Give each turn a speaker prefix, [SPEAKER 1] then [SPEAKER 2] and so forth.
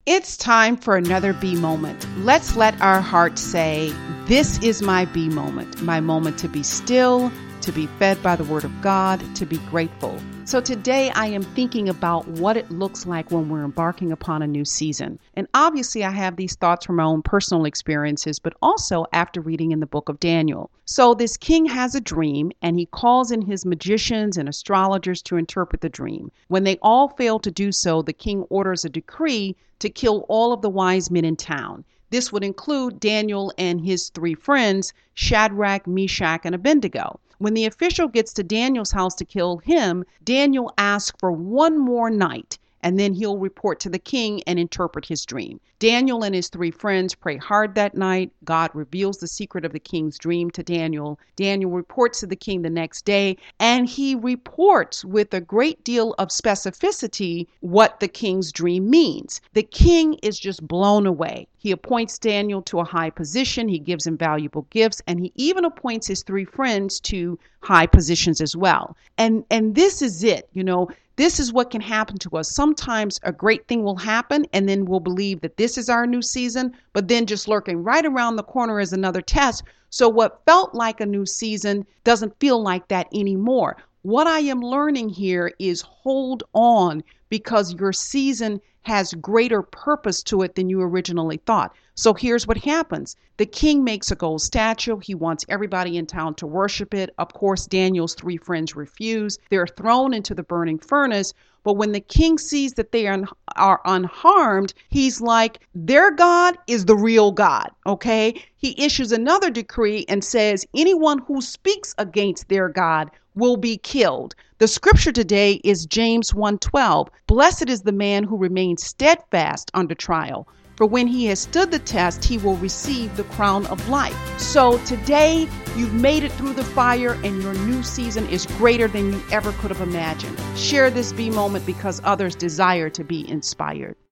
[SPEAKER 1] It's time for another B moment. Let's let our hearts say, this is my B moment to be still, to be fed by the word of God, to be grateful. So today I am thinking about what it looks like when we're embarking upon a new season. And obviously I have these thoughts from my own personal experiences, but also after reading in the book of Daniel. So this king has a dream and he calls in his magicians and astrologers to interpret the dream. When they all fail to do so, the king orders a decree to kill all of the wise men in town. This would include Daniel and his three friends, Shadrach, Meshach, and Abednego. When the official gets to Daniel's house to kill him, Daniel asks for one more night, and then he'll report to the king and interpret his dream. Daniel and his three friends pray hard that night. God reveals the secret of the king's dream to Daniel. Daniel reports to the king the next day, and he reports with a great deal of specificity what the king's dream means. The king is just blown away. He appoints Daniel to a high position. He gives him valuable gifts, and he even appoints his three friends to high positions as well. And this is it, This is what can happen to us. Sometimes a great thing will happen and then we'll believe that this is our new season, but then just lurking right around the corner is another test. So what felt like a new season doesn't feel like that anymore. What I am learning here is hold on, because your season has greater purpose to it than you originally thought. So here's what happens. The king makes a gold statue. He wants everybody in town to worship it. Of course, Daniel's three friends refuse. They're thrown into the burning furnace. But when the king sees that they are unharmed, he's like, their God is the real God, okay? He issues another decree and says anyone who speaks against their God will be killed. The scripture today is James 1:12. Blessed is the man who remains steadfast under trial, for when he has stood the test, he will receive the crown of life. So today, you've made it through the fire and your new season is greater than you ever could have imagined. Share this B moment because others desire to be inspired.